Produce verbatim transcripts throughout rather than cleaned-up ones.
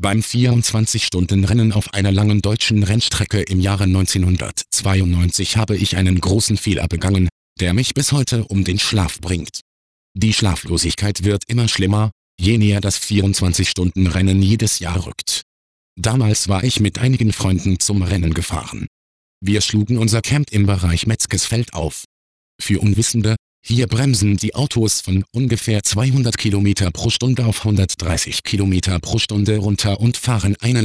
Beim vierundzwanzig-Stunden-Rennen auf einer langen deutschen Rennstrecke im Jahre neunzehnhundertzweiundneunzig habe ich einen großen Fehler begangen, der mich bis heute um den Schlaf bringt. Die Schlaflosigkeit wird immer schlimmer, je näher das vierundzwanzig-Stunden-Rennen jedes Jahr rückt. Damals war ich mit einigen Freunden zum Rennen gefahren. Wir schlugen unser Camp im Bereich Metzgesfeld auf. Für Unwissende: Hier bremsen die Autos von ungefähr zweihundert Kilometer pro Stunde auf hundertdreißig Kilometer pro Stunde runter und fahren eine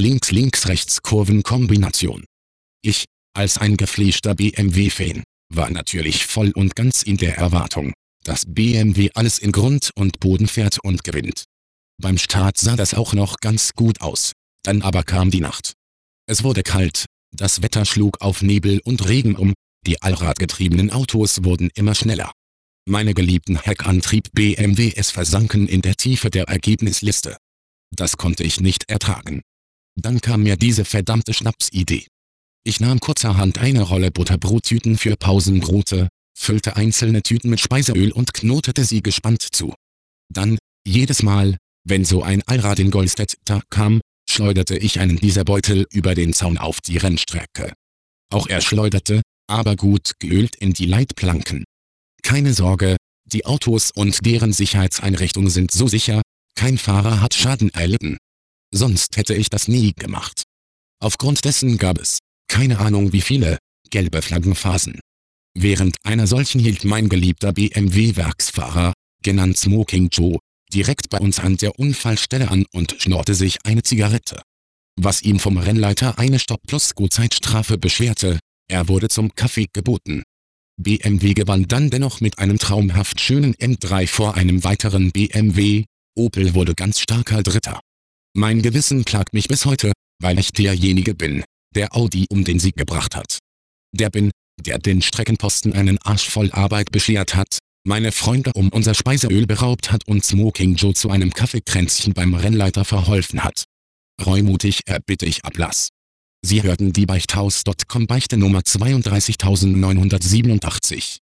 Links-Links-Rechts-Kurven-Kombination. Ich, als ein gefleischter B M W-Fan, war natürlich voll und ganz in der Erwartung, dass B M W alles in Grund und Boden fährt und gewinnt. Beim Start sah das auch noch ganz gut aus, dann aber kam die Nacht. Es wurde kalt, das Wetter schlug auf Nebel und Regen um, die allradgetriebenen Autos wurden immer schneller. Meine geliebten Heckantrieb-B M Ws versanken in der Tiefe der Ergebnisliste. Das konnte ich nicht ertragen. Dann kam mir diese verdammte Schnapsidee. Ich nahm kurzerhand eine Rolle Butterbrottüten für Pausenbrote, füllte einzelne Tüten mit Speiseöl und knotete sie gespannt zu. Dann, jedes Mal, wenn so ein Allrad in Goldstedt kam, schleuderte ich einen dieser Beutel über den Zaun auf die Rennstrecke. Auch er schleuderte, aber gut geölt in die Leitplanken. Keine Sorge, die Autos und deren Sicherheitseinrichtungen sind so sicher, kein Fahrer hat Schaden erlitten. Sonst hätte ich das nie gemacht. Aufgrund dessen gab es, keine Ahnung wie viele, gelbe Flaggenphasen. Während einer solchen hielt mein geliebter B M W-Werksfahrer, genannt Smoking Joe, direkt bei uns an der Unfallstelle an und schnorrte sich eine Zigarette. Was ihm vom Rennleiter eine Stopp-plus-Go-Zeitstrafe bescherte, er wurde zum Kaffee geboten. B M W gewann dann dennoch mit einem traumhaft schönen M drei vor einem weiteren B M W, Opel wurde ganz starker Dritter. Mein Gewissen klagt mich bis heute, weil ich derjenige bin, der Audi um den Sieg gebracht hat. Der bin, der den Streckenposten einen Arsch voll Arbeit beschert hat, meine Freunde um unser Speiseöl beraubt hat und Smoking Joe zu einem Kaffeekränzchen beim Rennleiter verholfen hat. Reumutig erbitte ich Ablass. Sie hörten die Beichthaus Punkt com Beichte Nummer zweiunddreißigtausendneunhundertsiebenundachtzig.